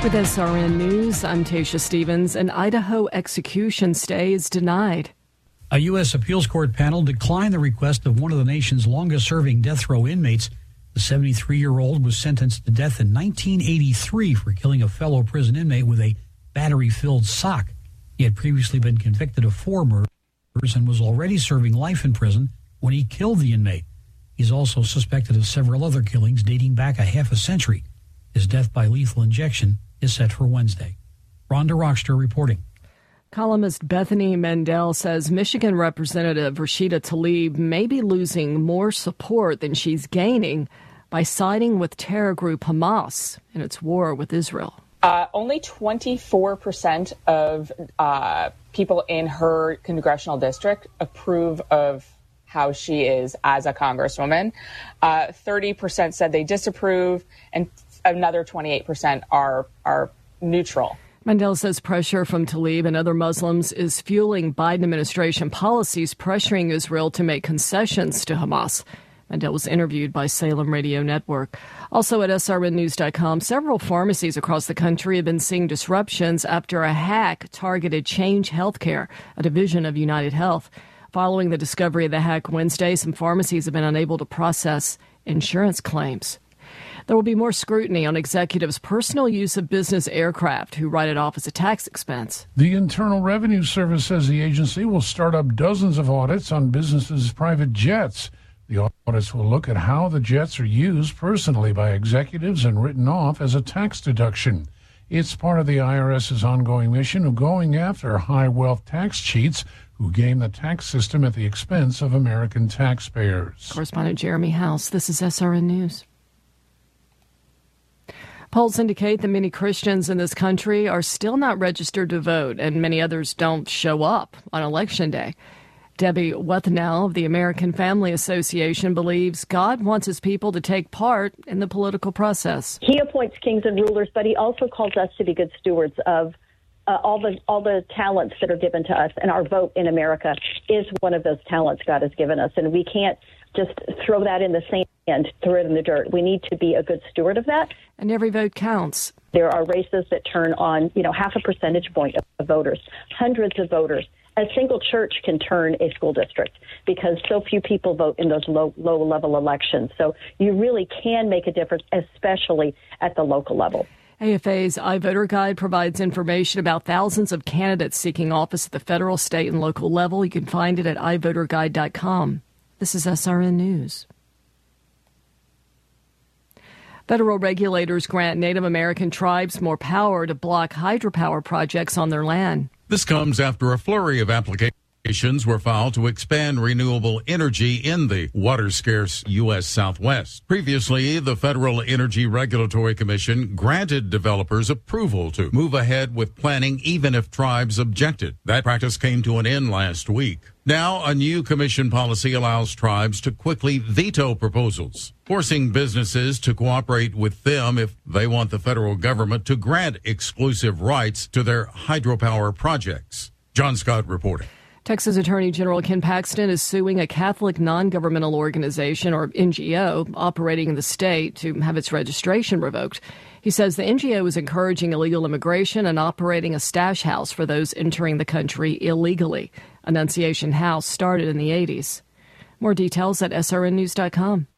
With SRN News, I'm Tasha Stevens. An Idaho execution stay is denied. A U.S. appeals court panel declined the request of one of the nation's longest-serving death row inmates. The 73-year-old was sentenced to death in 1983 for killing a fellow prison inmate with a battery-filled sock. He had previously been convicted of 4 murders and was already serving life in prison when he killed the inmate. He's also suspected of several other killings dating back a half a century. His death by lethal injection is set for Wednesday. Rhonda Rockster reporting. Columnist Bethany Mandel says Michigan Representative Rashida Tlaib may be losing more support than she's gaining by siding with terror group Hamas in its war with Israel. Only 24% of people in her congressional district approve of how she is as a congresswoman. 30% said they disapprove, and another 28% are neutral. Mandel says pressure from Tlaib and other Muslims is fueling Biden administration policies pressuring Israel to make concessions to Hamas. Mandel was interviewed by Salem Radio Network. Also at srnnews.com, several pharmacies across the country have been seeing disruptions after a hack targeted Change Healthcare, a division of United Health. Following the discovery of the hack Wednesday, some pharmacies have been unable to process insurance claims. There will be more scrutiny on executives' personal use of business aircraft who write it off as a tax expense. The Internal Revenue Service says the agency will start up dozens of audits on businesses' private jets. The audits will look at how the jets are used personally by executives and written off as a tax deduction. It's part of the IRS's ongoing mission of going after high-wealth tax cheats who game the tax system at the expense of American taxpayers. Correspondent Jeremy House, this is SRN News. Polls indicate that many Christians in this country are still not registered to vote, and many others don't show up on Election Day. Debbie Wethnow of the American Family Association believes God wants his people to take part in the political process. He appoints kings and rulers, but he also calls us to be good stewards of all the talents that are given to us, and our vote in America is one of those talents God has given us, and we can't just throw that in the sand, throw it in the dirt. We need to be a good steward of that. And every vote counts. There are races that turn on, half a percentage point of voters, hundreds of voters. A single church can turn a school district because so few people vote in those low-level elections. So you really can make a difference, especially at the local level. AFA's iVoter Guide provides information about thousands of candidates seeking office at the federal, state, and local level. You can find it at iVoterGuide.com. This is SRN News. Federal regulators grant Native American tribes more power to block hydropower projects on their land. This comes after a flurry of applications were filed to expand renewable energy in the water-scarce U.S. Southwest. Previously, the Federal Energy Regulatory Commission granted developers approval to move ahead with planning even if tribes objected. That practice came to an end last week. Now, a new commission policy allows tribes to quickly veto proposals, forcing businesses to cooperate with them if they want the federal government to grant exclusive rights to their hydropower projects. John Scott reporting. Texas Attorney General Ken Paxton is suing a Catholic non-governmental organization, or NGO, operating in the state to have its registration revoked. He says the NGO is encouraging illegal immigration and operating a stash house for those entering the country illegally. Annunciation House started in the 80s. More details at srnnews.com.